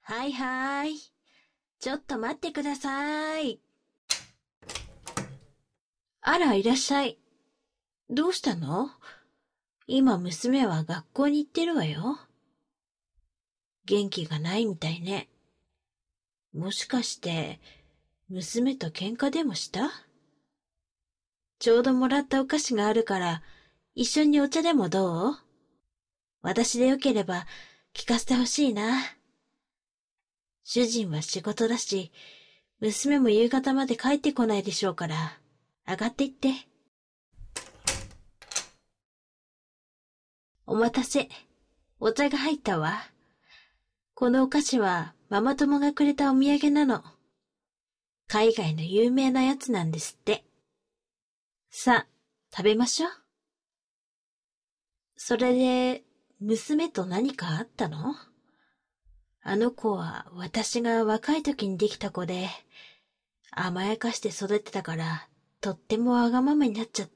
はいはい。ちょっと待ってください。あら、いらっしゃい。どうしたの？今娘は学校に行ってるわよ。元気がないみたいね。もしかして、娘と喧嘩でもした？ちょうどもらったお菓子があるから、一緒にお茶でもどう？私でよければ聞かせてほしいな。主人は仕事だし、娘も夕方まで帰ってこないでしょうから、上がっていって。お待たせ。お茶が入ったわ。このお菓子はママ友がくれたお土産なの。海外の有名なやつなんですって。さあ、食べましょう。それで、娘と何かあったの？あの子は私が若い時にできた子で、甘やかして育てたから、とってもわがままになっちゃって。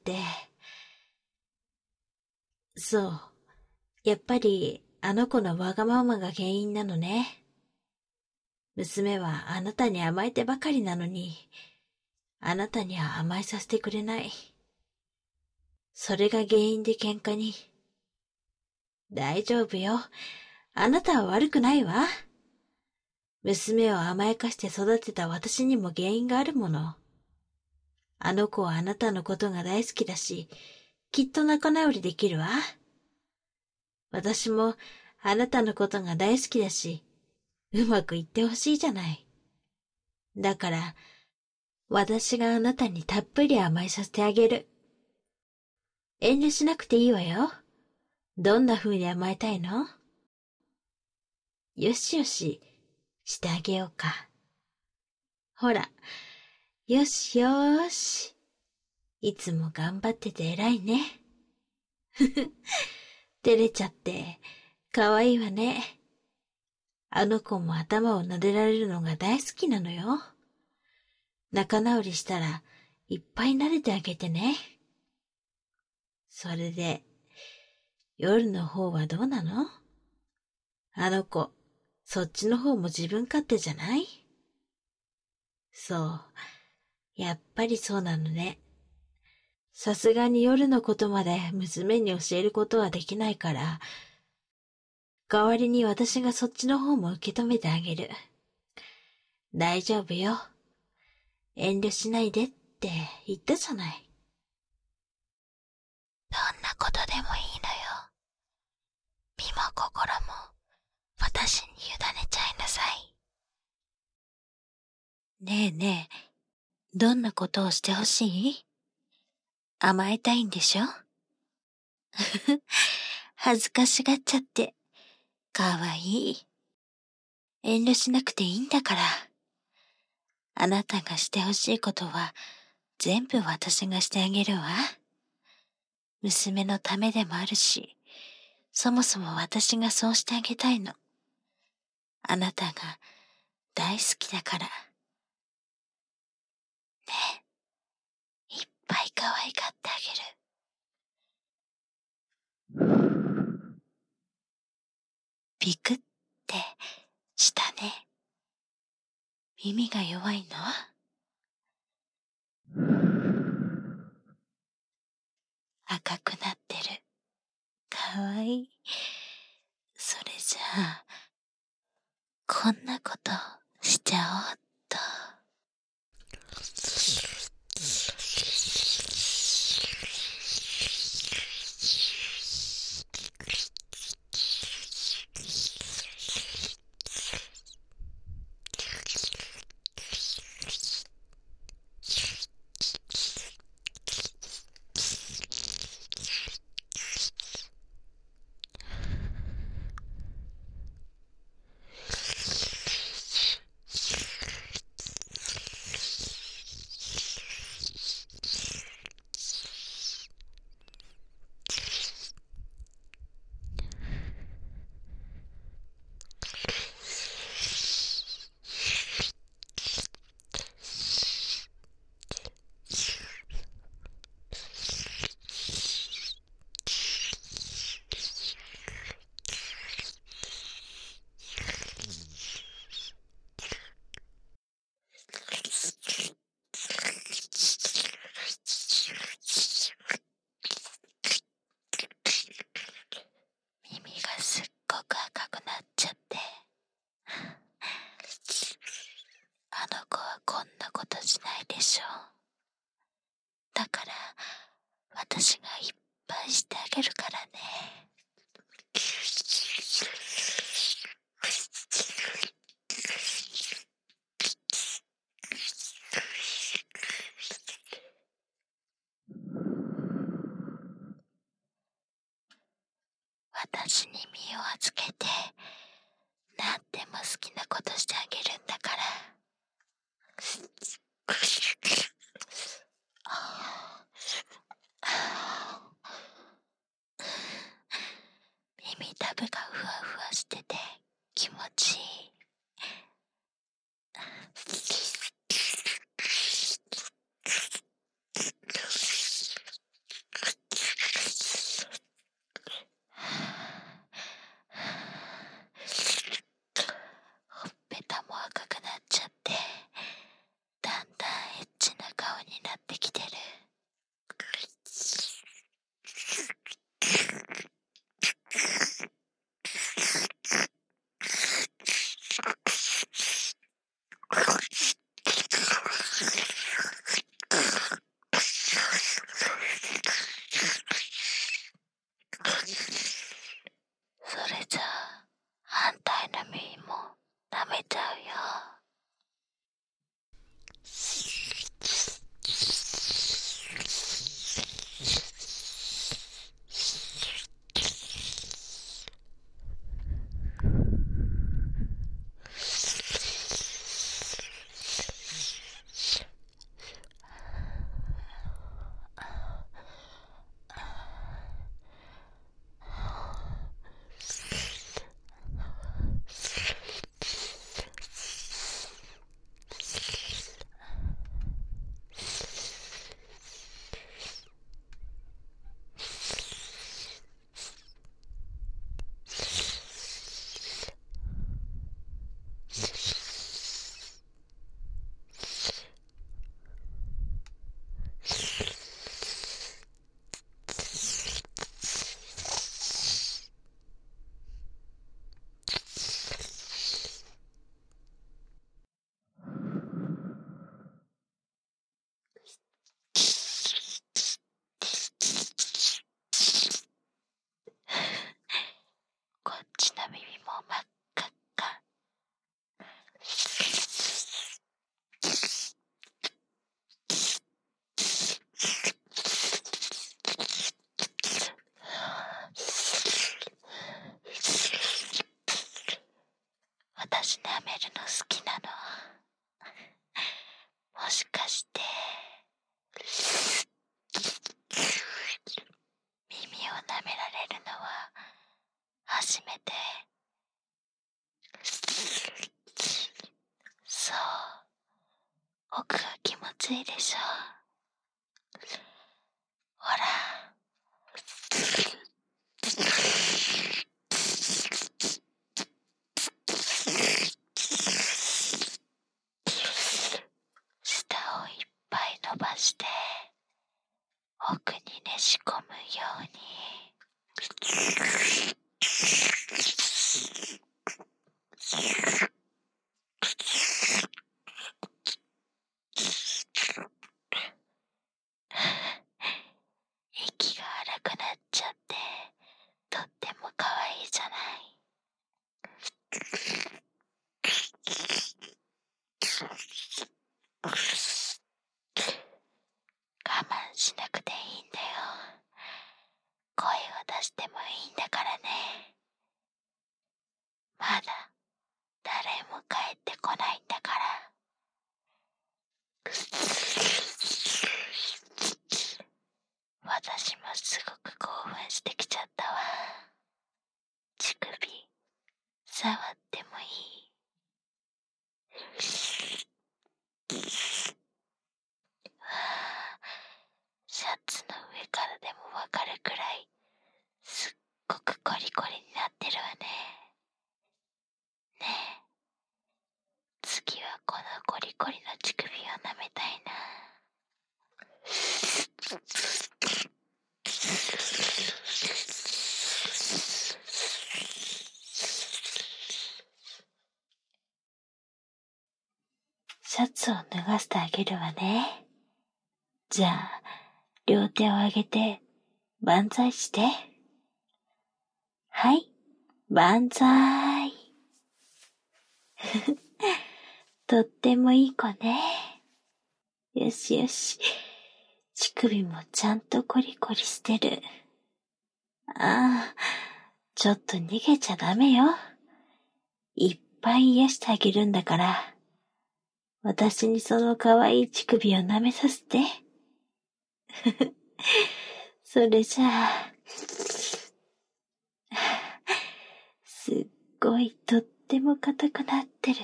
そう。やっぱり、あの子のわがままが原因なのね。娘はあなたに甘えてばかりなのに、あなたには甘えさせてくれない。それが原因で喧嘩に。大丈夫よ。あなたは悪くないわ。娘を甘やかして育てた私にも原因があるもの。あの子はあなたのことが大好きだし、きっと仲直りできるわ。私もあなたのことが大好きだし、うまくいってほしいじゃない。だから、私があなたにたっぷり甘えさせてあげる。遠慮しなくていいわよ。どんな風に甘えたいの？よしよし、してあげようか。ほら、よしよーし。いつも頑張ってて偉いね。ふふ、照れちゃって、かわいいわね。あの子も頭を撫でられるのが大好きなのよ。仲直りしたら、いっぱい撫でてあげてね。それで、夜の方はどうなの？あの子、そっちの方も自分勝手じゃない？そう。やっぱりそうなのね。さすがに夜のことまで娘に教えることはできないから、代わりに私がそっちの方も受け止めてあげる。大丈夫よ。遠慮しないでって言ったじゃない。 どんなことでもいいのよ。身も心も私に委ねちゃいなさい。 ねえねえ、どんなことをしてほしい？甘えたいんでしょ？恥ずかしがっちゃって、かわいい。遠慮しなくていいんだから。あなたがしてほしいことは全部私がしてあげるわ。娘のためでもあるし、そもそも私がそうしてあげたいの。あなたが大好きだから。 ねえ、いっぱい可愛がってあげる。 ビクってしたね。耳が弱いの？赤くなってる。かわいい。それじゃあ、こんなことしちゃおうっと。 私の耳も真っ赤っか。私舐めるの好きなの？もしかして耳を舐められるのは初めて？そう、奥が気持ちいいでしょ。ほら、舌をいっぱい伸ばして奥にねし込むように。息が荒くなっちゃってとっても可愛いじゃない。我慢しなくていいんだよ。声を出してもいいんだからね。まだ誰も帰ってこないんだから。私もすごく興奮してきちゃったわ。乳首触ってもいい？シャツの上からでもわかるくらいすっごくコリコリになってるわね。ねえ、次はこのコリコリの乳首を舐めたいな。シャツを脱がせてあげるわね。じゃあ、両手を上げて万歳して。はい、万歳。とってもいい子ね。よしよし。乳首もちゃんとコリコリしてる。ああ、ちょっと逃げちゃダメよ。いっぱい癒してあげるんだから。私にその可愛い乳首を舐めさせて。それじゃあ、すっごいとっても硬くなってる。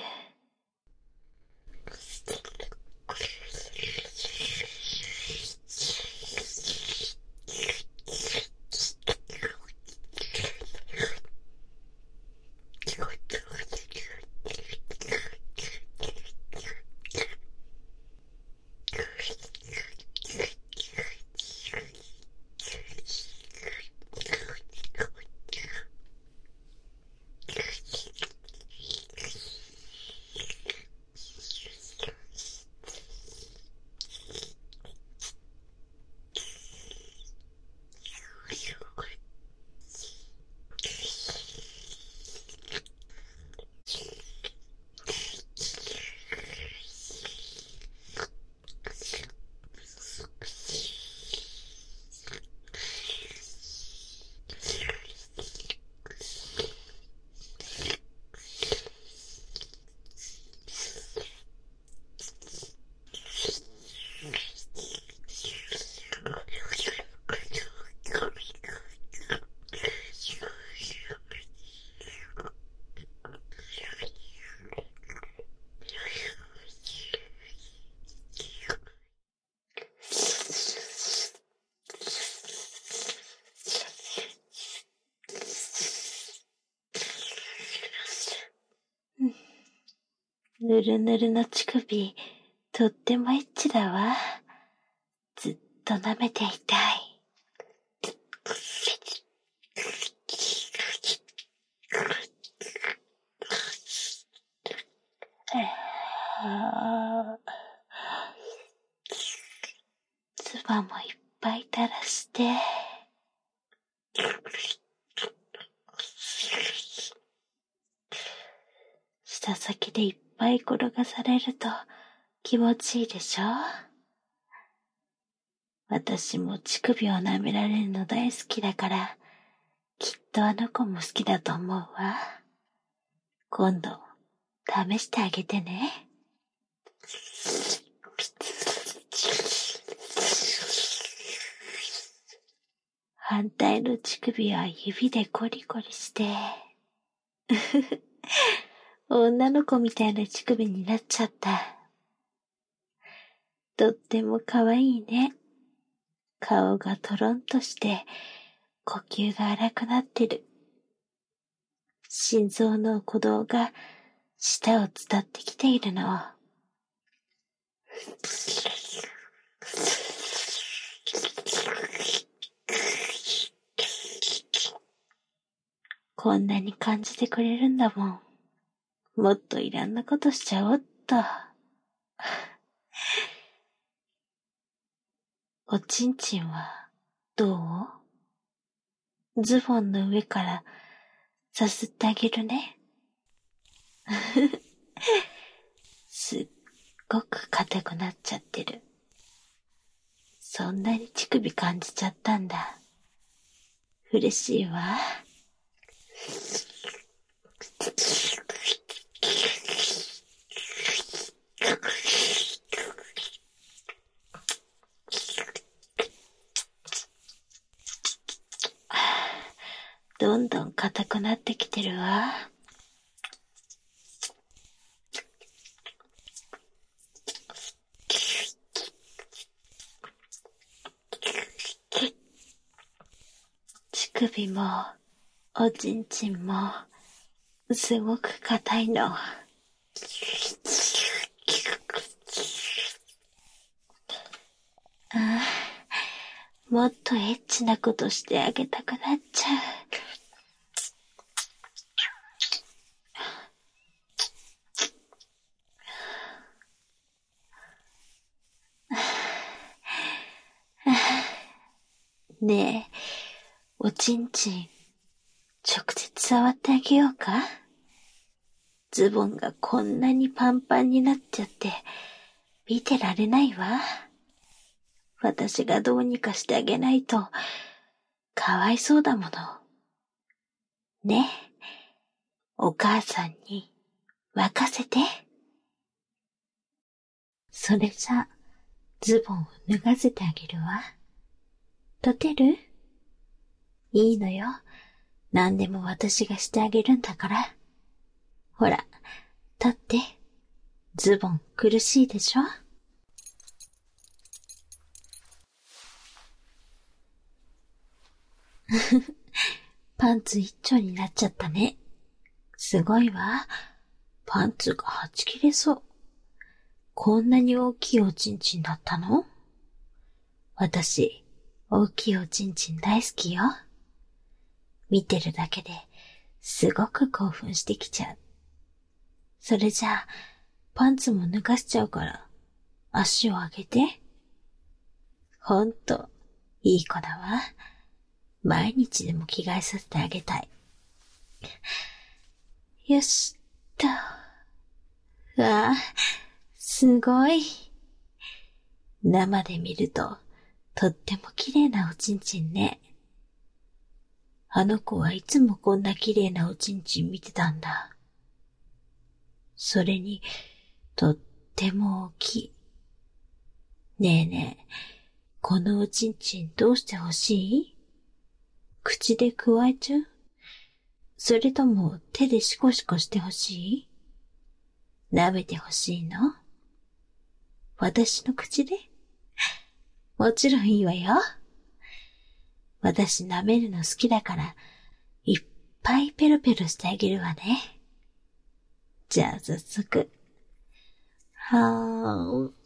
ぬるぬるの乳首、とってもエッチだわ。ずっと舐めていたい。唾もいっぱい垂らして。 舌先でいっぱい転がされると気持ちいいでしょ？私も乳首を舐められるの大好きだから、きっとあの子も好きだと思うわ。今度、試してあげてね。反対の乳首は指でコリコリして、女の子みたいな乳首になっちゃった。とっても可愛いね。顔がトロンとして、呼吸が荒くなってる。心臓の鼓動が舌を伝ってきているの。こんなに感じてくれるんだもん。もっといろんなことしちゃおっと。おちんちんはどう？ズボンの上からさすってあげるね。すっごく硬くなっちゃってる。そんなに乳首感じちゃったんだ。嬉しいわ。どんどん硬くなってきてるわ。乳首もおちんちんもすごく硬いの。もっとエッチなことしてあげたくなっちゃう。ねえ、おちんちん、直接触ってあげようか？ズボンがこんなにパンパンになっちゃって、見てられないわ。私がどうにかしてあげないと、かわいそうだもの。ね、お母さんに任せて。それじゃ、ズボンを脱がせてあげるわ。立てる？いいのよ。何でも私がしてあげるんだから。ほら、立って。ズボン苦しいでしょ？パンツ一丁になっちゃったね。すごいわ。パンツがはち切れそう。こんなに大きいおちんちんだったの？私、大きいおちんちん大好きよ。見てるだけですごく興奮してきちゃう。それじゃあ、パンツも脱がしちゃうから、足を上げて。ほんと、いい子だわ。毎日でも着替えさせてあげたい。よしっと。わあ、すごい。生で見ると、とっても綺麗なおちんちんね。あの子はいつもこんな綺麗なおちんちん見てたんだ。それに、とっても大きい。ねえねえ、このおちんちんどうしてほしい？口でくわえちゃう？それとも手でシコシコしてほしい？舐めてほしいの？私の口で？もちろんいいわよ。私舐めるの好きだから、いっぱいペロペロしてあげるわね。じゃあ早速。はーん。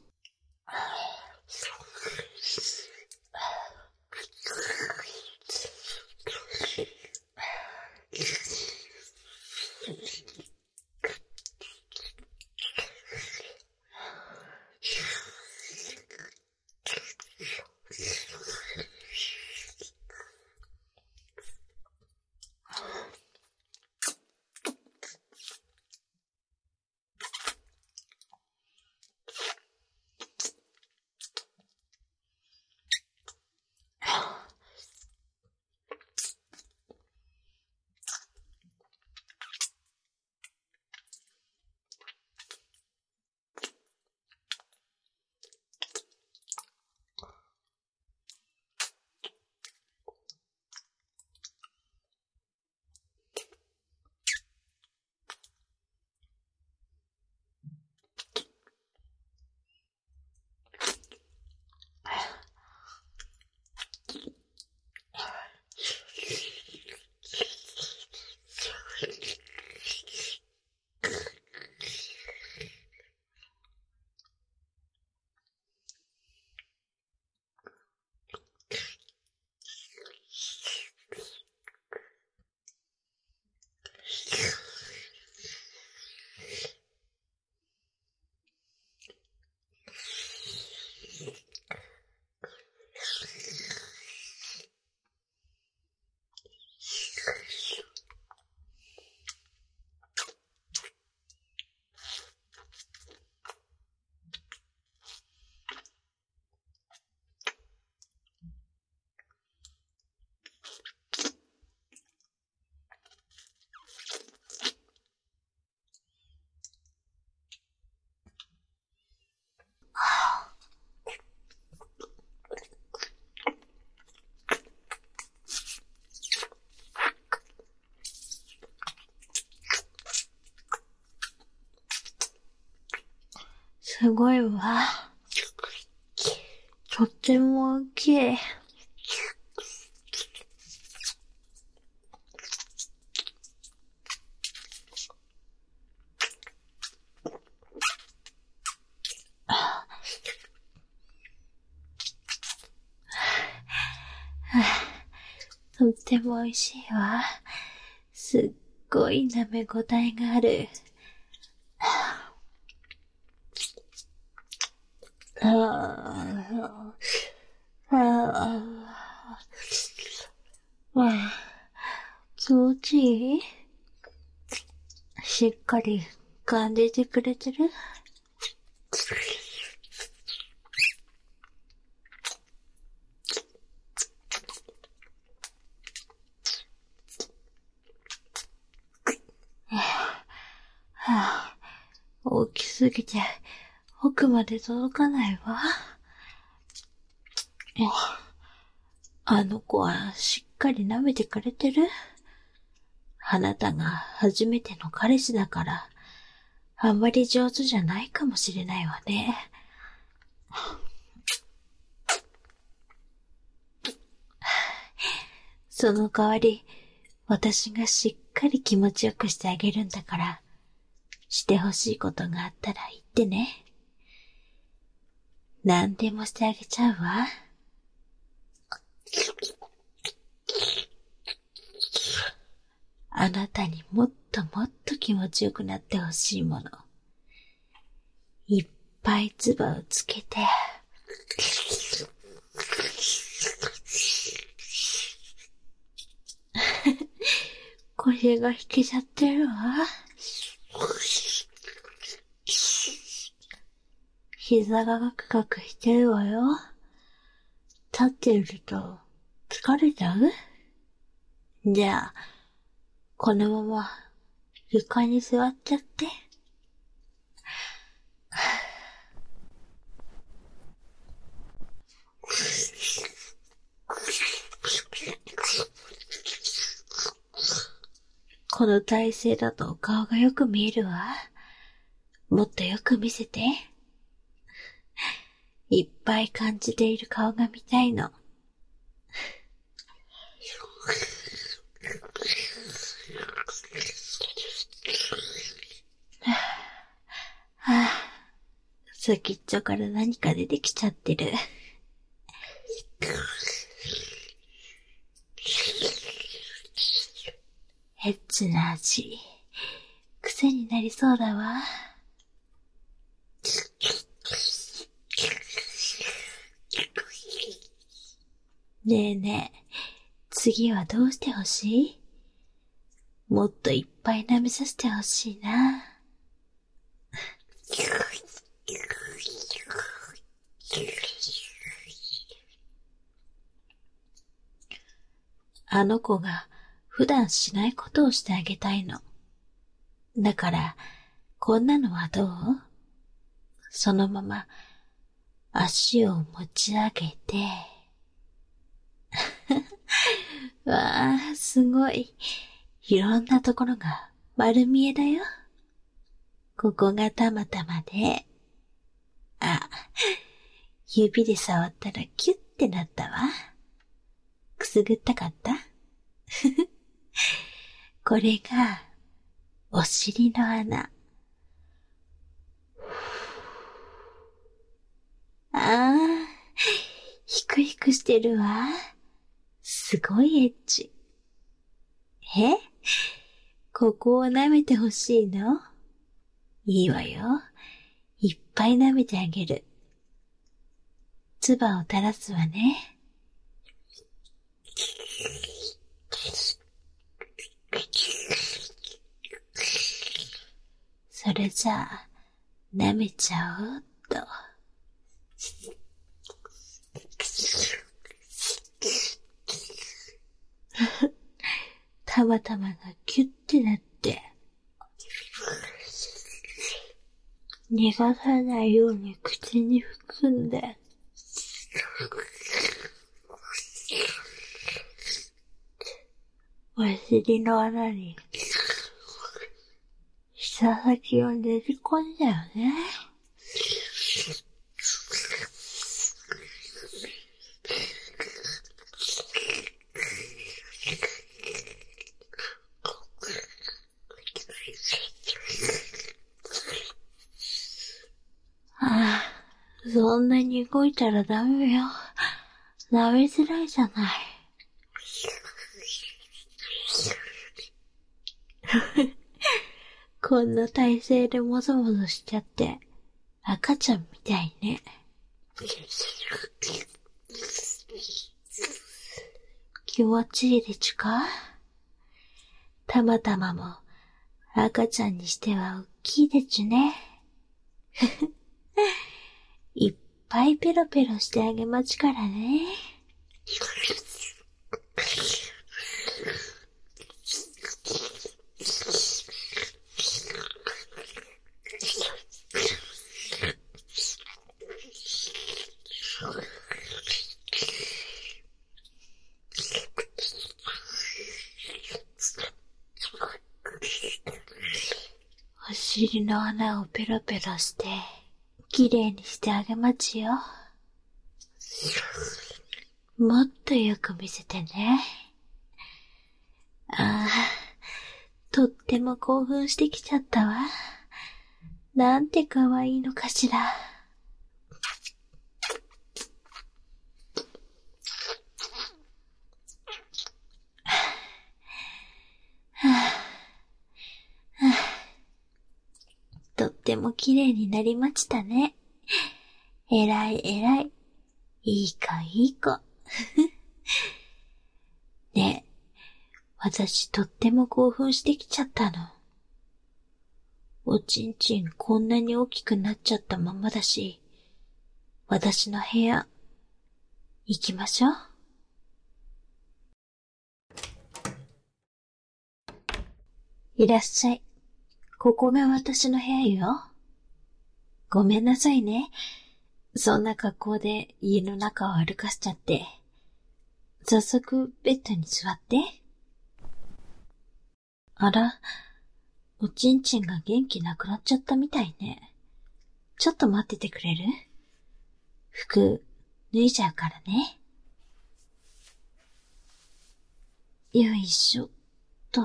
すごいわ。とっても大きい。とっても美味しいわ。すっごい舐め応えがある。気持ちいい？しっかり感じてくれてる？大きすぎて奥まで届かないわ。あの子はしっかり舐めてくれてる？あなたが初めての彼氏だから、あんまり上手じゃないかもしれないわね。その代わり、私がしっかり気持ちよくしてあげるんだから、してほしいことがあったら言ってね。何でもしてあげちゃうわ。あなたにもっともっと気持ちよくなってほしいもの。いっぱい唾をつけて。腰が引けちゃってるわ。膝がガクガクしてるわよ。立ってると疲れちゃう？じゃあ、このまま床に座っちゃって。この体勢だと顔がよく見えるわ。もっとよく見せて。いっぱい感じている顔が見たいの。先っちょから何か出てきちゃってる。エッチな味。癖になりそうだわ。ねえねえ、次はどうしてほしい？もっといっぱい舐めさせてほしいな。あの子が普段しないことをしてあげたいの。だから、こんなのはどう？そのまま足を持ち上げて。わあ、すごい。いろんなところが丸見えだよ。ここがたまたまで。指で触ったらキュッてなったわ。くすぐったかった？これが、お尻の穴。ひくひくしてるわ。すごいエッチ。ここを舐めてほしいの？いいわよ。いっぱい舐めてあげる。唾を垂らすわね。それじゃあ、舐めちゃおうっと。たまたまがキュッてなって、逃がさないように口に含んで、お尻の穴に、舌先をねじ込んだよね。 ああ、そんなに動いたらダメよ。舐めづらいじゃない。こんな体勢でもぞもぞしちゃって、赤ちゃんみたいね。気持ちいいでちゅか？たまたまも赤ちゃんにしてはおっきいでちゅね。いっぱいペロペロしてあげまちからね。お尻の穴をペロペロして、きれいにしてあげまちよ。もっとよく見せてね。ああ、とっても興奮してきちゃったわ。なんてかわいいのかしら。とってもきれいになりましたね。えらいえらい。いい子いい子。ねえ、私とっても興奮してきちゃったの。おちんちんこんなに大きくなっちゃったままだし、私の部屋、行きましょう。いらっしゃい。ここが私の部屋よ。ごめんなさいね。そんな格好で家の中を歩かせちゃって。早速ベッドに座って。あら、おちんちんが元気なくなっちゃったみたいね。ちょっと待っててくれる？服、脱いじゃうからね。よいしょっと。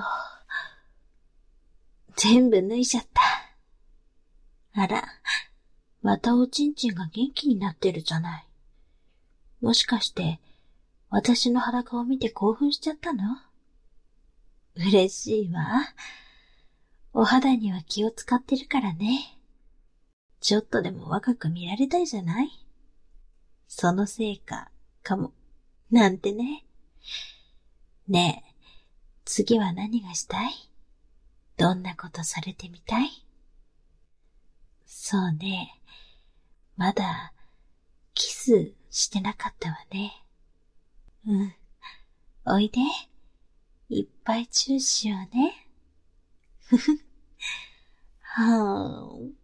全部脱いじゃった。あら、またおちんちんが元気になってるじゃない。もしかして、私の裸を見て興奮しちゃったの？嬉しいわ。お肌には気を使ってるからね。ちょっとでも若く見られたいじゃない？そのせいかも。なんてね。ねえ、次は何がしたい？どんなことされてみたい？そうね。まだ、キスしてなかったわね。うん。おいで。いっぱいチューしようね。ふふ。はぁ。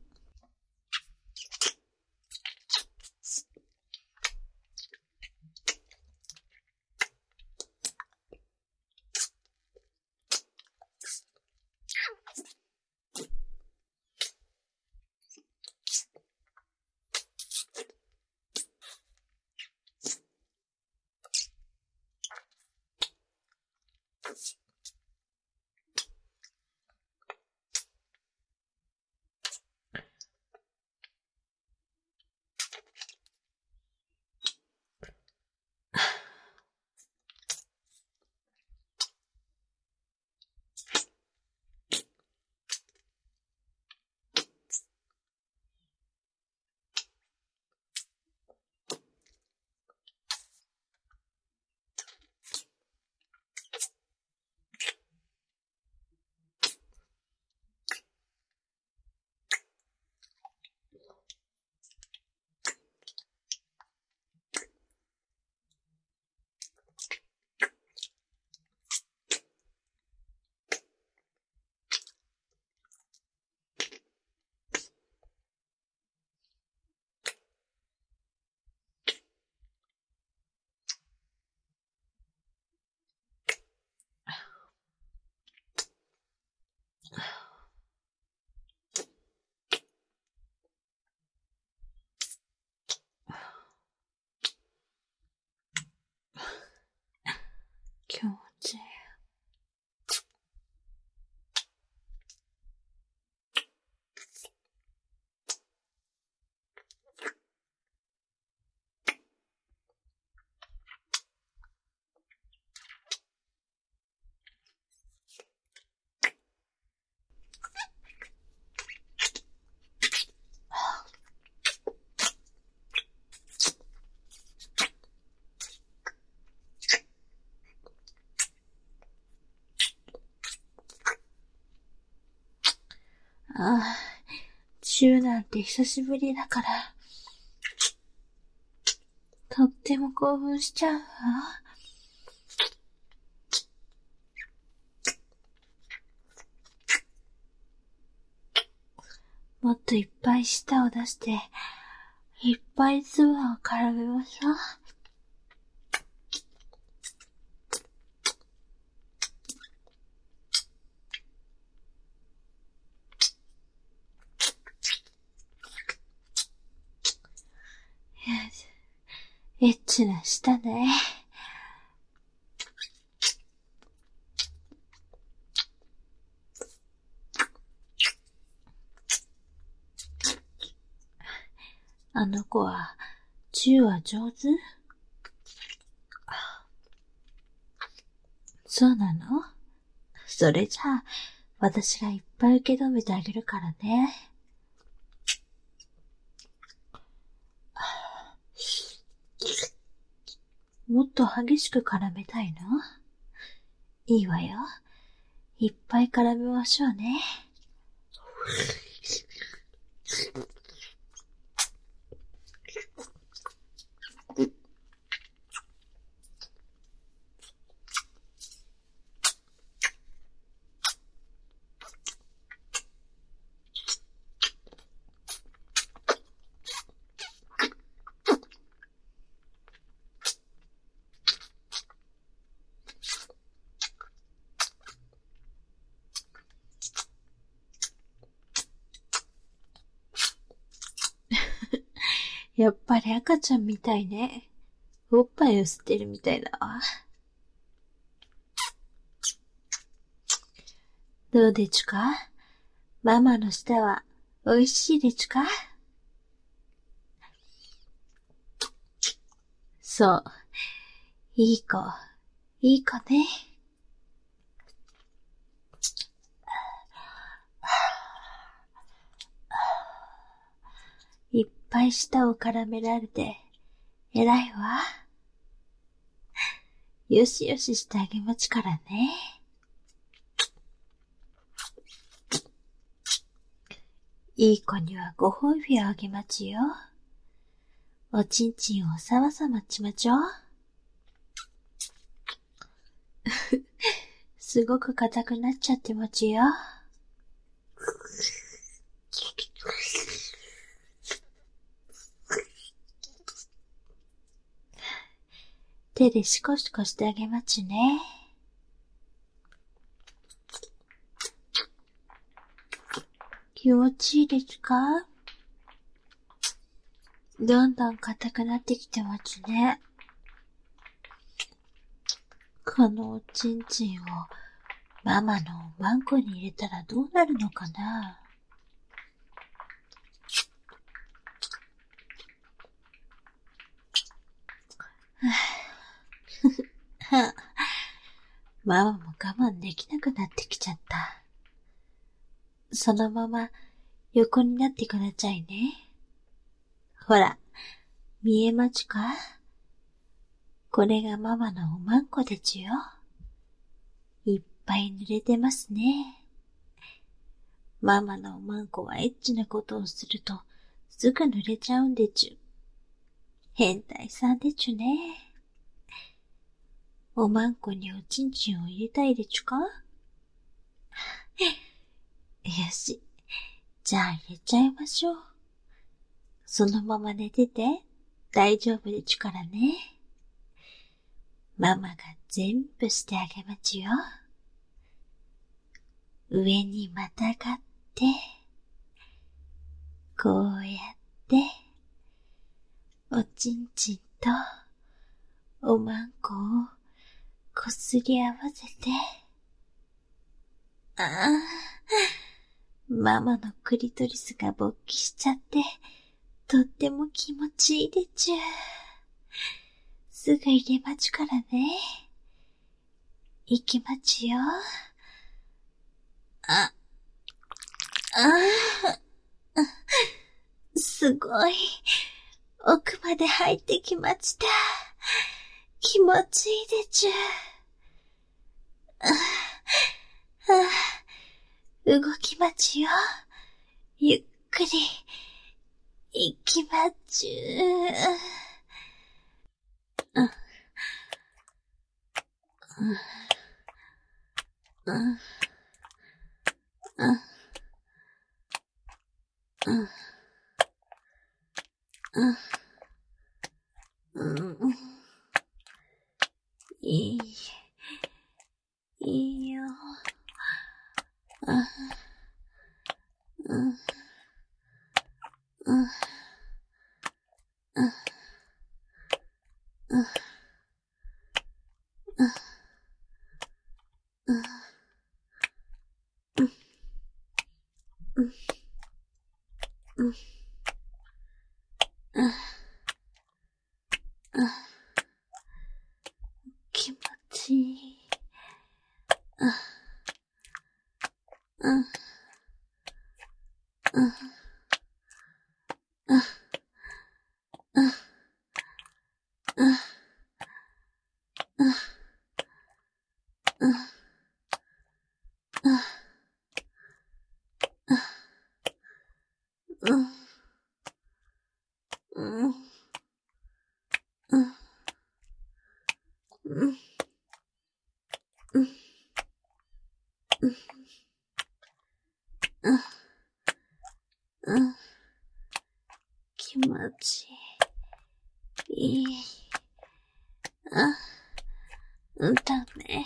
気持ちいい。 ああ、チューなんて久しぶりだから、とっても興奮しちゃうわ。もっといっぱい舌を出して、いっぱい唾を絡めましょう。エッチな舌ね。あの子は、チューは上手？そうなの？それじゃあ、私がいっぱい受け止めてあげるからね。もっと激しく絡めたいの？いいわよ。いっぱい絡めましょうね。やっぱり赤ちゃんみたいね。おっぱいを吸ってるみたいだわ。どうでちゅか？ママの舌は美味しいでちゅか？そう。いい子ね。いっぱい舌を絡められて、偉いわ。よしよししてあげまちからね。いい子にはご褒美をあげまちよ。おちんちんをさわさまちまちょ。すごく硬くなっちゃってまちよ。手でシコシコしてあげまちね。気持ちいいですか？どんどん硬くなってきてますね。このおちんちんをママのおまんこに入れたらどうなるのかな？ママも我慢できなくなってきちゃった。そのまま横になってくださいね。ほら、見えまちゅか？これがママのおまんこでちゅよ。いっぱい濡れてますね。ママのおまんこはエッチなことをするとすぐ濡れちゃうんでちゅ。変態さんでちゅね。おまんこにおちんちんを入れたいでちゅか？よし。じゃあ入れちゃいましょう。そのまま寝てて大丈夫でちゅからね。ママが全部してあげまちよ。上にまたがって、こうやって、おちんちんとおまんこをこすり合わせて、ああ、ママのクリトリスが勃起しちゃって、とっても気持ちいいでちゅ。すぐ入れまちゅからね。行きまちよ。すごい。奥まで入ってきました。気持ちいいでちゅ。動きまちよ。 ゆっくり、行きまちゅー。いいよ。気持ちいい。気持ちいい。ダメ。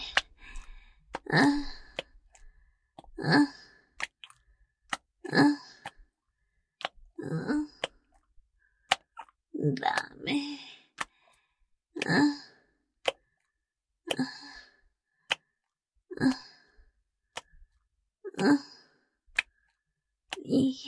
ダメ。いい。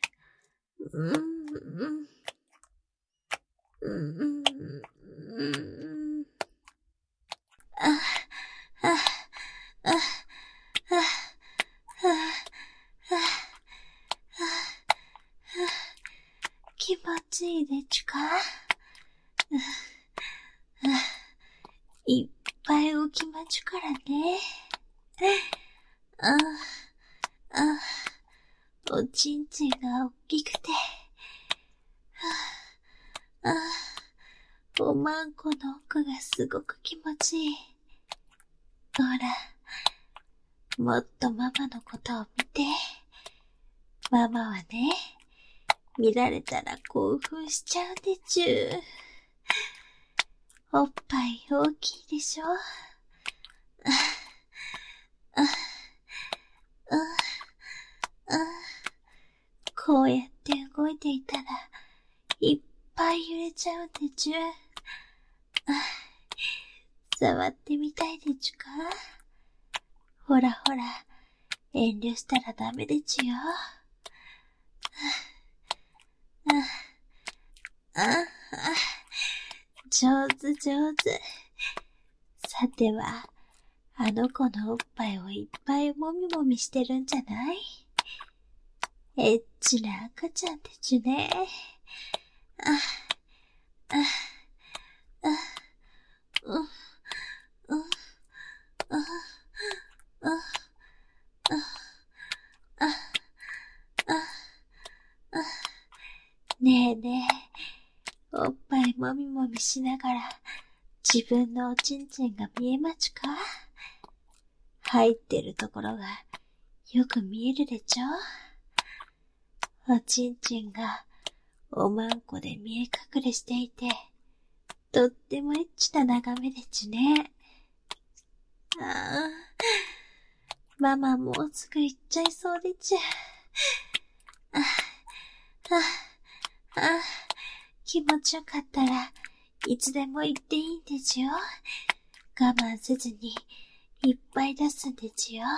気持ちいいでちゅか？いっぱい起きまちゅからね。おちんちんが大きくて。おまんこの奥がすごく気持ちいい。ほら、もっとママのことを見て。ママはね、見られたら興奮しちゃうんでちゅ。おっぱい大きいでしょ？こうやって動いていたら、いっぱい揺れちゃうんでちゅ。触ってみたいでちゅか？ほらほら、遠慮したらダメでちゅよ。上手上手。さては、あの子のおっぱいをいっぱいもみもみしてるんじゃない？エッチな赤ちゃんでちゅね。ねえねえ、おっぱいもみもみしながら、自分のおちんちんが見えまちゅか？入ってるところがよく見えるでちょ？おちんちんがおまんこで見え隠れしていて、とってもエッチな眺めでちゅね。ママもうすぐ行っちゃいそうでちゅ。気持ちよかったらいつでも行っていいんでちゅよ。我慢せずにいっぱい出すんでちゅよ。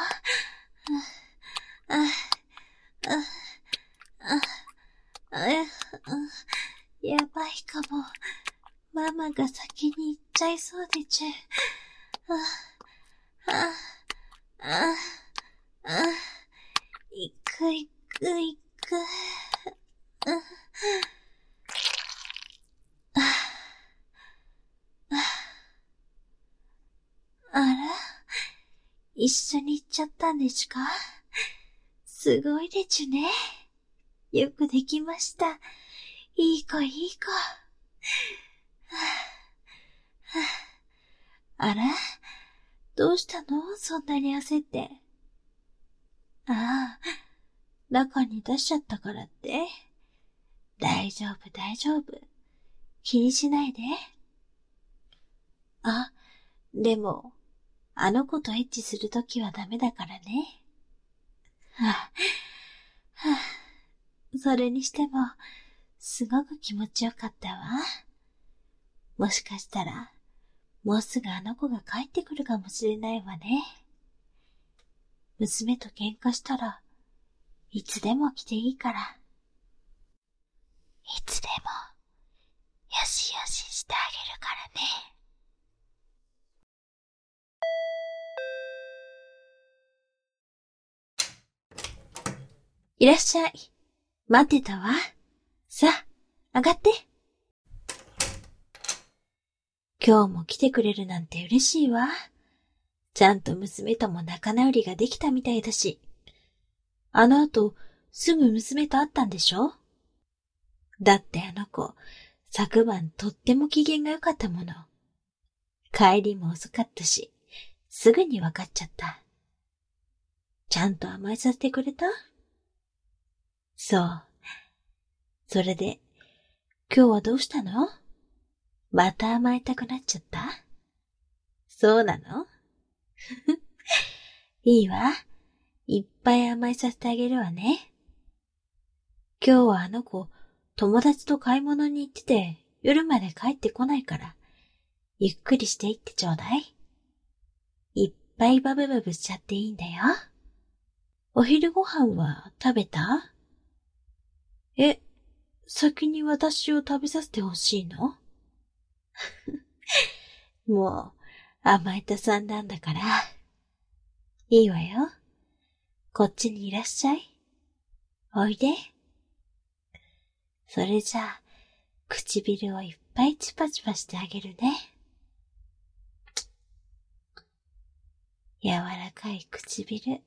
やばいかも。ママが先に行っちゃいそうでちゅ。行く行く行く。あら？一緒に行っちゃったんでちゅか？すごいでちゅね。 よくできました。いい子いい子。あら、どうしたの？そんなに焦って。ああ、中に出しちゃったからって。大丈夫大丈夫。気にしないで。あ、でも、あの子とエッチするときはダメだからね。はあ、はあ、それにしても、すごく気持ちよかったわ。もしかしたら、もうすぐあの子が帰ってくるかもしれないわね。娘と喧嘩したら、いつでも来ていいから。いつでも、よしよししてあげるからね。いらっしゃい。待ってたわ。さあ、上がって。今日も来てくれるなんて嬉しいわ。ちゃんと娘とも仲直りができたみたいだし。あの後、すぐ娘と会ったんでしょ？だってあの子、昨晩とっても機嫌が良かったもの。帰りも遅かったし、すぐに分かっちゃった。ちゃんと甘えさせてくれた？そう。それで、今日はどうしたの？また甘えたくなっちゃった？そうなの？いいわ。いっぱい甘えさせてあげるわね。今日はあの子、友達と買い物に行ってて、夜まで帰ってこないから、ゆっくりしていってちょうだい。いっぱいバブバブしちゃっていいんだよ。お昼ご飯は食べた？え、先に私を食べさせてほしいの？もう、甘えたさんなんだから。いいわよ。こっちにいらっしゃい。おいで。それじゃあ、唇をいっぱいチュパチュパしてあげるね。柔らかい唇。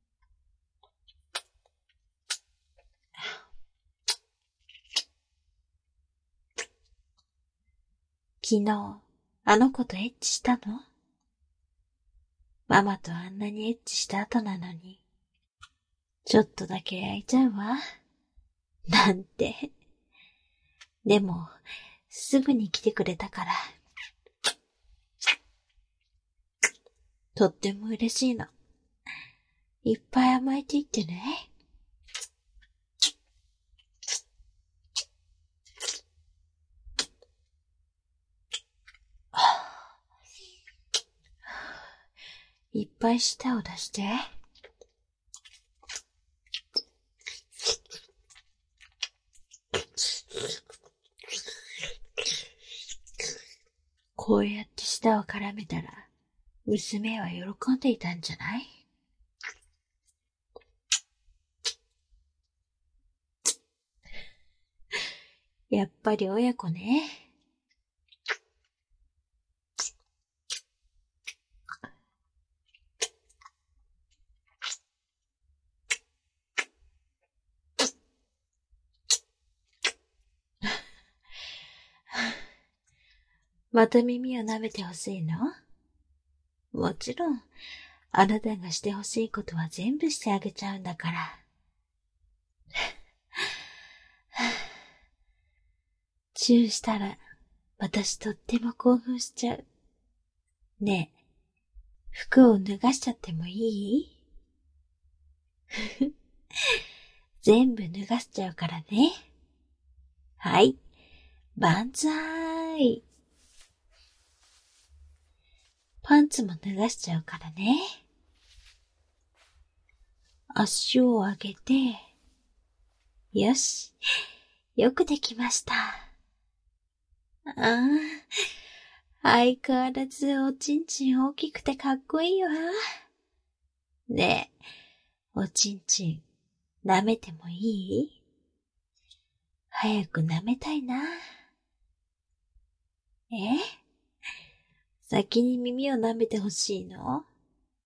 昨日、あの子とエッチしたの？ママとあんなにエッチした後なのに、ちょっとだけ焼いちゃうわ。なんて。でも、すぐに来てくれたから、とっても嬉しいの。いっぱい甘えていってね。いっぱい舌を出して。こうやって舌を絡めたら、娘は喜んでいたんじゃない？やっぱり親子ね。また耳を舐めてほしいの？もちろん、あなたがしてほしいことは全部してあげちゃうんだから。チューしたら、私とっても興奮しちゃう。ねえ、服を脱がしちゃってもいい？全部脱がしちゃうからね。はい、万歳。パンツも脱がしちゃうからね。足を上げて、よし、よくできました。ああ、相変わらずおちんちん大きくてかっこいいわ。ねえ、おちんちん、舐めてもいい？早く舐めたいな。え？先に耳を舐めてほしいの？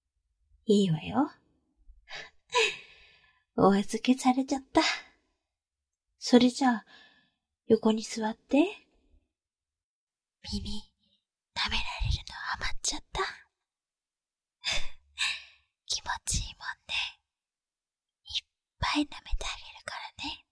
いいわよ。お預けされちゃった。 それじゃあ、横に座って。 耳、舐められるのハマっちゃった。気持ちいいもんね。いっぱい舐めてあげるからね。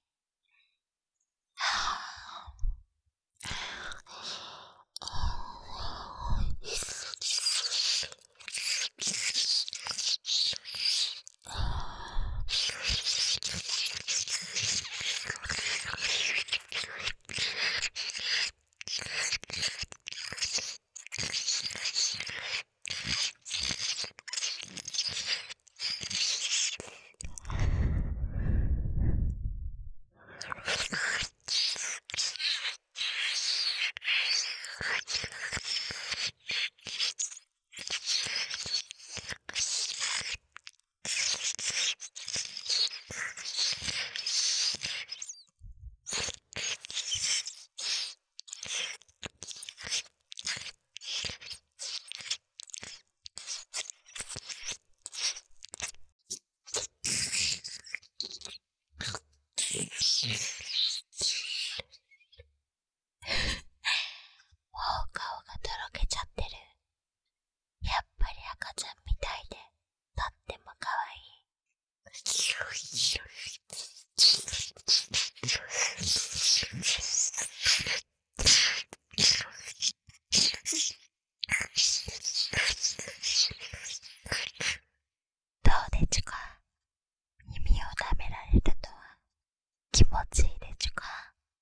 もう顔がとろけちゃってる。やっぱり赤ちゃんみたいで、とってもかわいい。どうでちゅか。耳を舐められるのは気持ちいいでちゅか。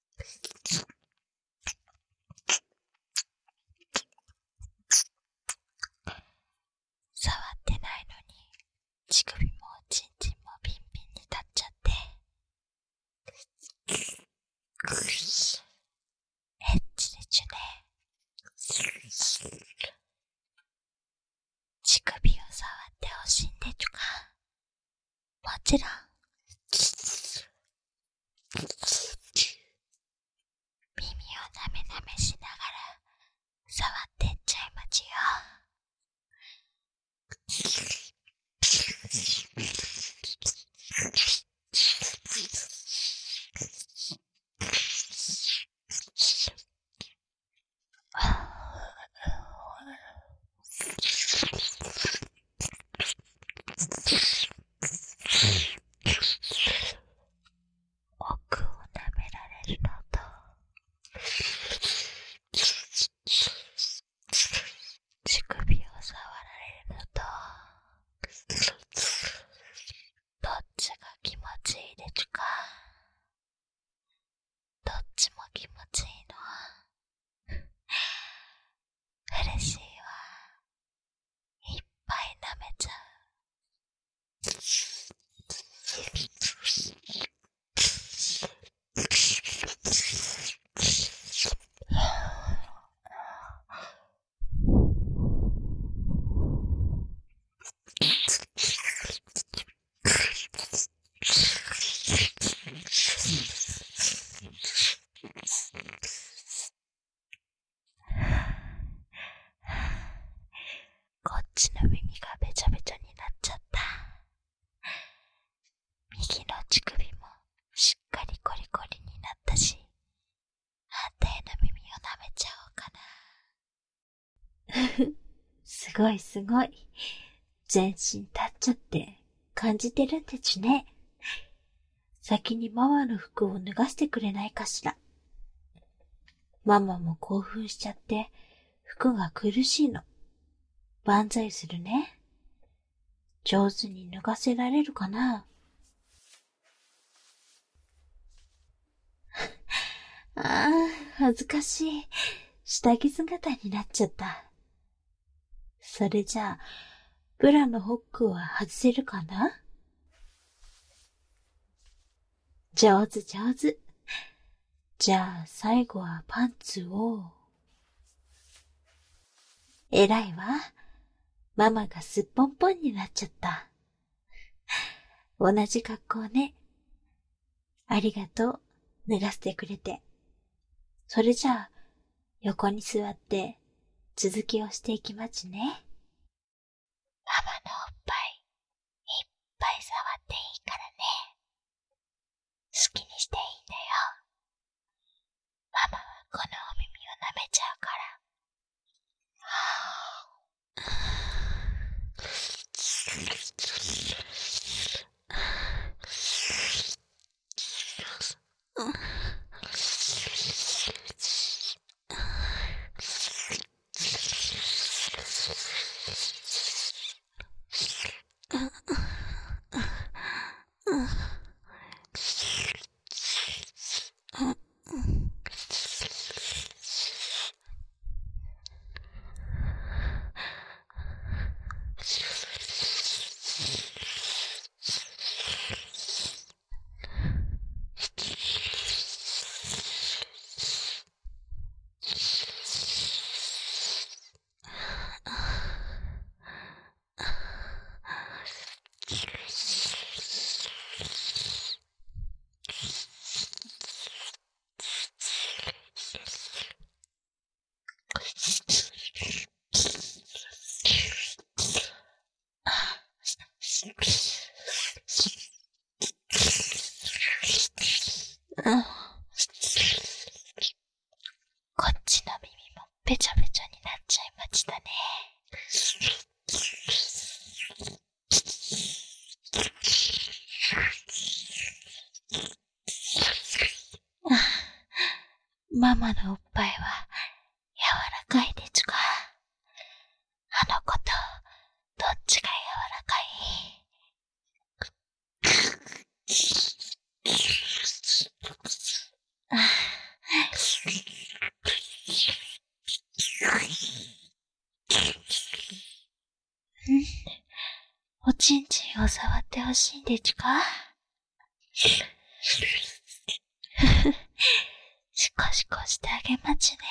触ってないのに乳首もおちんちんもピンピンに立っちゃって、エッチでちゅね。乳首を触ってほしいんでちゅか。もちろん。耳をなめなめしながら触ってっちゃいまちよ。奥を舐められるのと、乳首を触られるのと、どっちが気持ちいいでちゅか。どっちも気持ちいいの。嬉しいわ。いっぱい舐めちゃう。こっちの耳がべちゃべちゃになっちゃった。右の乳首もしっかりコリコリになったし、反対の耳を舐めちゃおうかな。 すごいすごい。全身立っちゃって感じてるんでちゅね。先にママの服を脱がしてくれないかしら。ママも興奮しちゃって服が苦しいの。万歳するね。上手に脱がせられるかな。ああ、恥ずかしい。下着姿になっちゃった。それじゃあ、ブラのホックは外せるかな？上手上手。じゃあ最後はパンツを。えらいわ。ママがすっぽんぽんになっちゃった。同じ格好ね。ありがとう。脱がせてくれて。それじゃあ、横に座って続きをしていきまちね。 ママのおっぱい、いっぱい触っていいからね。好きにしていいんだよ。 ママのおっぱいは柔らかいでちゅか。あの子とどっちが柔らかい？おちんちんを触ってほしいんでちゅか？シコシコしてあげまちね。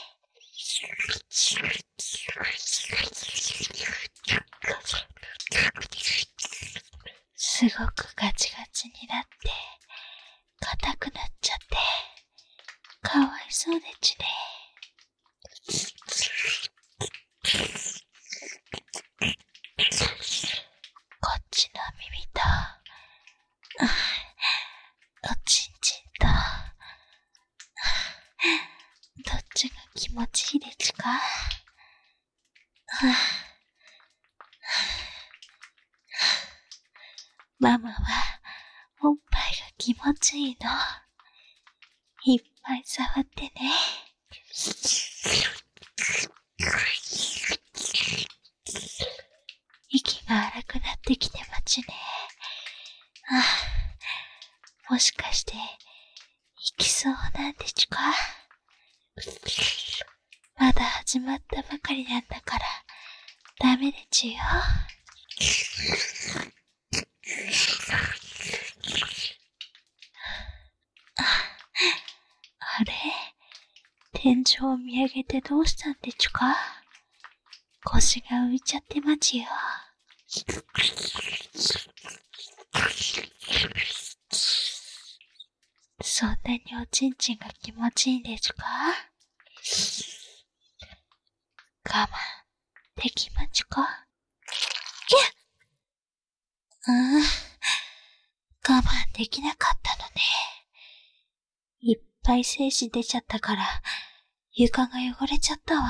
すごくガチガチになって硬くなっちゃってかわいそうでちね。こっちの耳とおちんちんとどっちが気持ちいいでちゅか？ママはおっぱいが気持ちいいの。いっぱい触ってね。息が荒くなってきてまちね。もしかして行きそうなんでちゅか？まだ始まったばかりなんだからダメでちゅよ。あれ？天井を見上げてどうしたんでちゅか？腰が浮いちゃってまちよ。そんなにおちんちんが気持ちいいんでちゅか？我慢できまちゅか？我慢できなかったのね。いっぱい精子出ちゃったから床が汚れちゃったわ。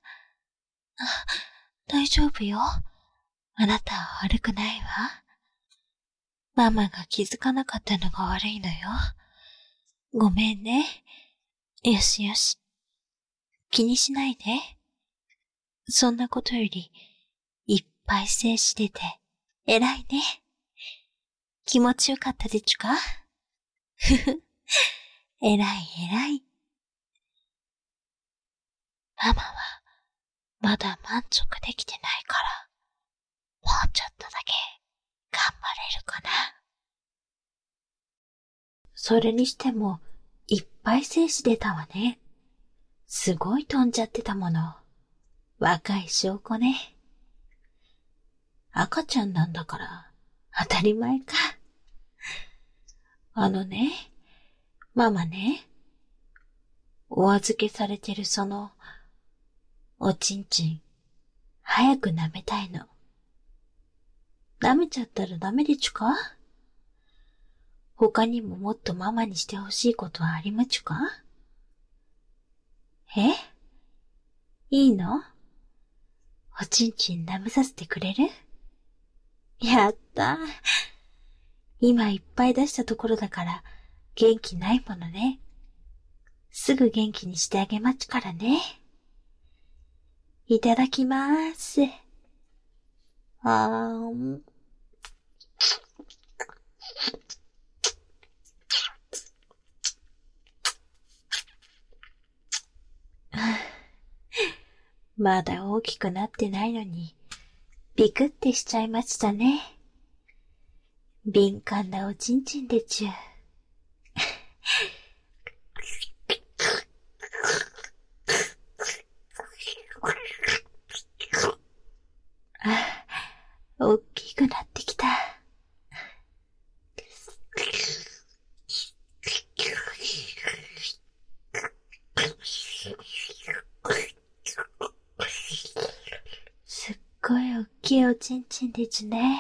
大丈夫よ。あなたは悪くないわ。ママが気づかなかったのが悪いのよ。ごめんね。よしよし。気にしないで。そんなことより、いっぱい精子出て、偉いね。気持ちよかったでちゅか？ふふ、偉い偉い。ママは、まだ満足できてないから、もうちょっとだけ、頑張れるかな。それにしても、いっぱい精子出たわね。すごい飛んじゃってたもの。若い証拠ね。赤ちゃんなんだから、当たり前か。ママね、お預けされてるその、おちんちん、早く舐めたいの。舐めちゃったらダメでちゅか？他にももっとママにしてほしいことはありまちゅか？え？いいの？おちんちん舐めさせてくれる？やったー。今いっぱい出したところだから元気ないものね。すぐ元気にしてあげまちからね。いただきまーす。まだ大きくなってないのに、ビクってしちゃいましたね。敏感なおちんちんでちゅ。大きくなってきた。すっごい大きいおちんちんでちゅね。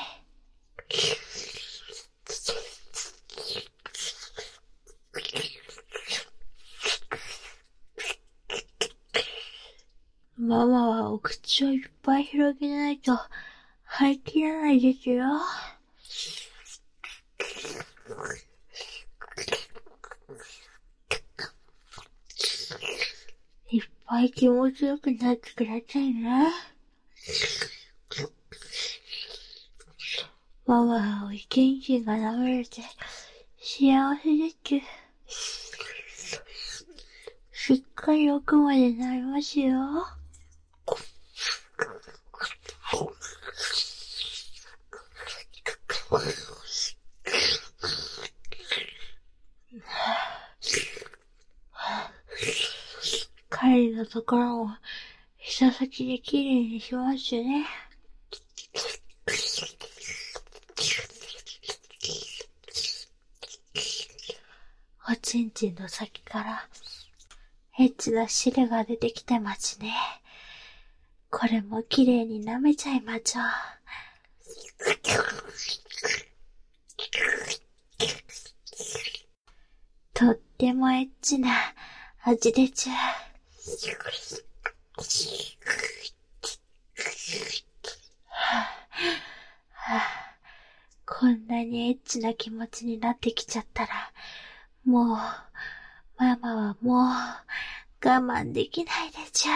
ママはお口をいっぱい広げないと入りきらないですよ。 はい、気持ちよくなってくださいね。ママは一日が舐めれて幸せです。しっかり奥までなりますよ。彼のところも舌先できれいにしますね。おちんちんの先からエッチな汁が出てきてますね。これもきれいに舐めちゃいましょう。とってもエッチな味でちゅ。こんなにエッチな気持ちになってきちゃったら、もう、ママはもう、我慢できないでちゅ。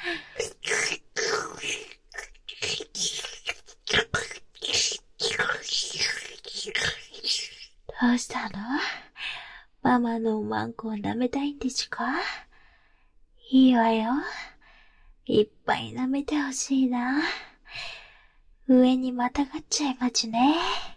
どうしたの？ママのおまんこを舐めたいんでちゅか？いいわよ。いっぱい舐めてほしいな。上にまたがっちゃいまちね。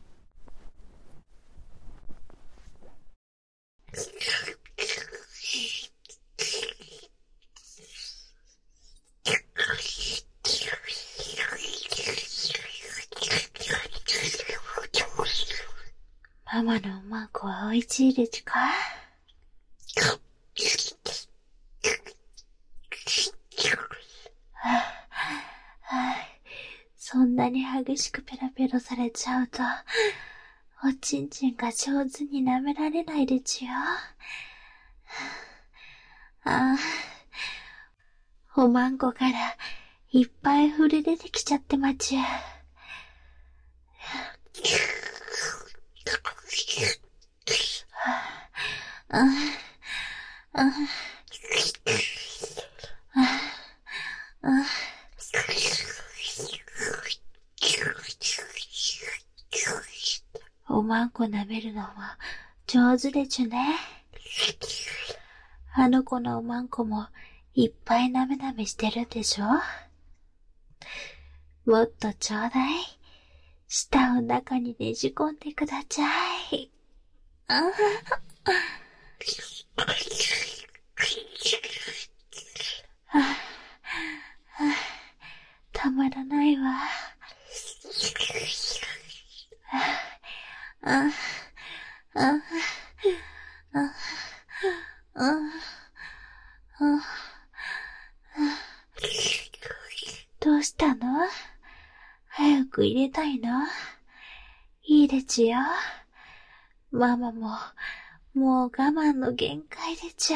ママのおまんこはおいしいでちゅか？そんなに激しくペロペロされちゃうと、おちんちんが上手に舐められないでちゅよ。おまんこからいっぱい触れ出てきちゃってまちゅ。おまんこ舐めるのも上手でちゅね。あの子のおまんこもいっぱい舐め舐めしてるんでしょ？もっとちょうだい。舌を中にねじ込んでください。たまらないわ。どうしたの？早く入れたいの？いいでちゅよ。ママも、もう我慢の限界でちゅ。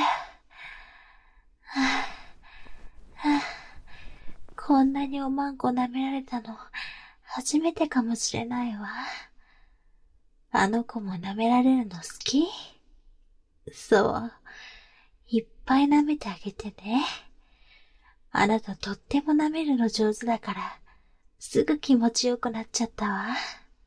こんなにおまんこ舐められたの、初めてかもしれないわ。あの子も舐められるの好き？そう。いっぱい舐めてあげてね。あなたとっても舐めるの上手だから、すぐ気持ちよくなっちゃったわ。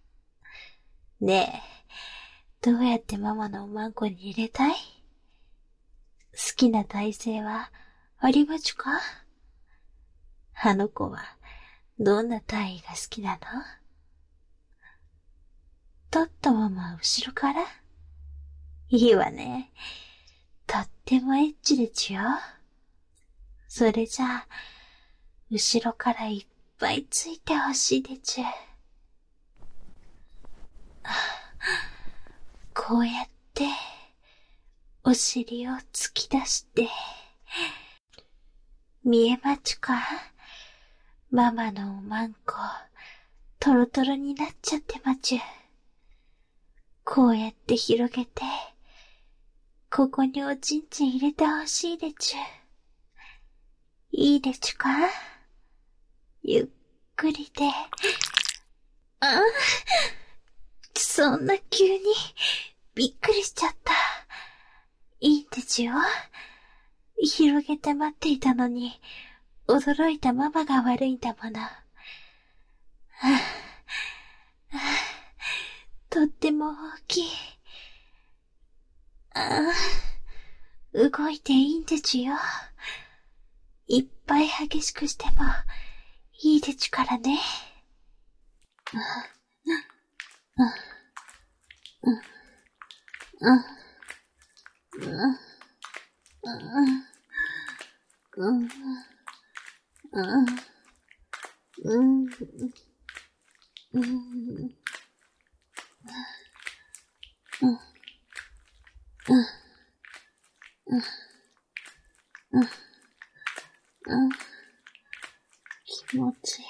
ねえ、どうやってママのおまんこに入れたい？好きな体勢はありまちゅか？あの子はどんな体位が好きなの？立ったまま後ろから？いいわね。とってもエッチでちゅよ。それじゃあ、後ろからいっぱいついてほしいでちゅ。こうやって、お尻を突き出して、見えまちゅか？ママのおまんこ、トロトロになっちゃってまちゅ。こうやって広げて、ここにおちんちん入れてほしいでちゅ。いいでちゅか？ゆっくりで。そんな急に、びっくりしちゃった。いいんでちゅよ。 広げて待っていたのに、驚いたママが悪いんだもの。とっても大きい。動いていいんでちゅよ。いっぱい激しくしてもいいでちゅからね。気持ちいい。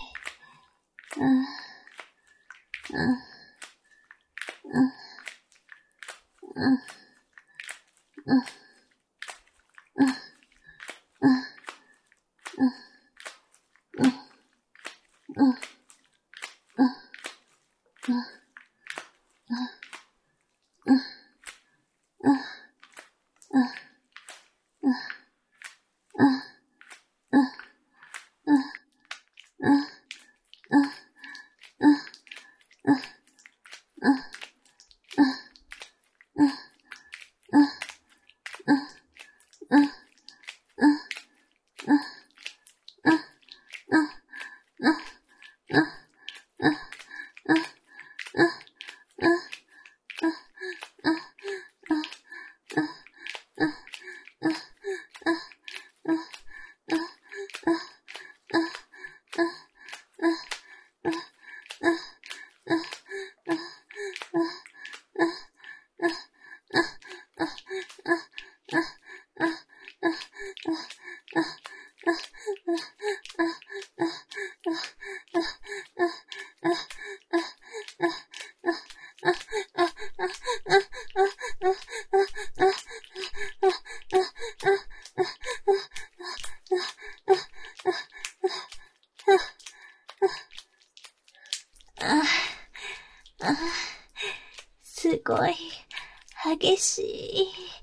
すごい、激しい。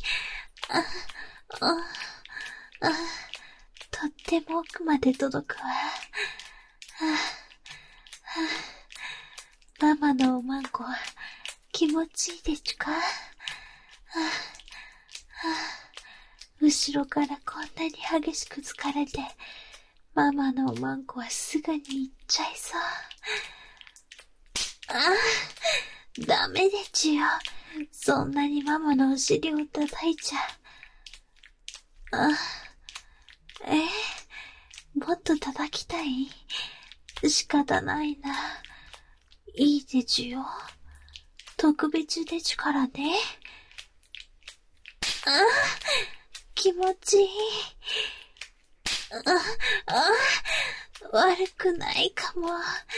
とっても奥まで届くわ。ママのおまんこは気持ちいいでちゅか？後ろからこんなに激しく疲れて、ママのおまんこはすぐに行っちゃいそう。ダメでちゅよ。そんなにママのお尻を叩いちゃ。もっと叩きたい？仕方ないな。いいでちゅよ。特別でちゅからね。気持ちいい。悪くないかも。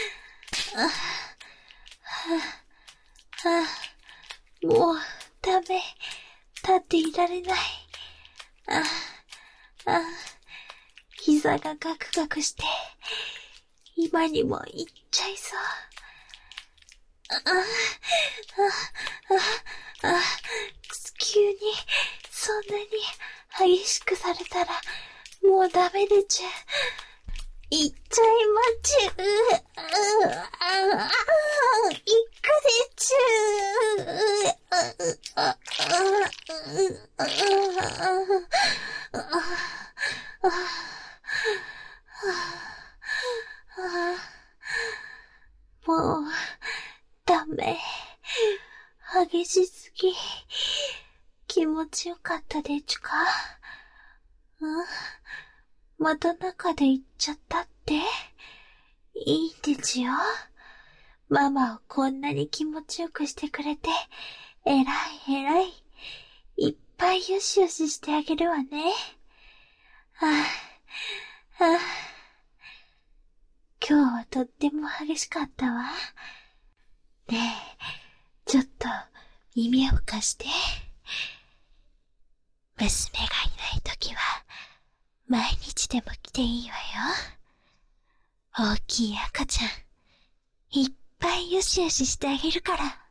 もうダメ。立っていられない。膝がガクガクして、今にも行っちゃいそう。急に、そんなに激しくされたら、もうダメでちゅ。行っちゃいまちゅ。行くでちゅ。もう、ダメ。激しすぎ。気持ちよかったでちゅか？また中で行っちゃったって？いいんでちゅよ。ママをこんなに気持ちよくしてくれて、えらいえらい。いっぱいよしよししてあげるわね。今日はとっても激しかったわ。ねえ、ちょっと耳を貸して。娘がいないときは、毎日でも来ていいわよ。大きい赤ちゃん、いっぱいよしよししてあげるから。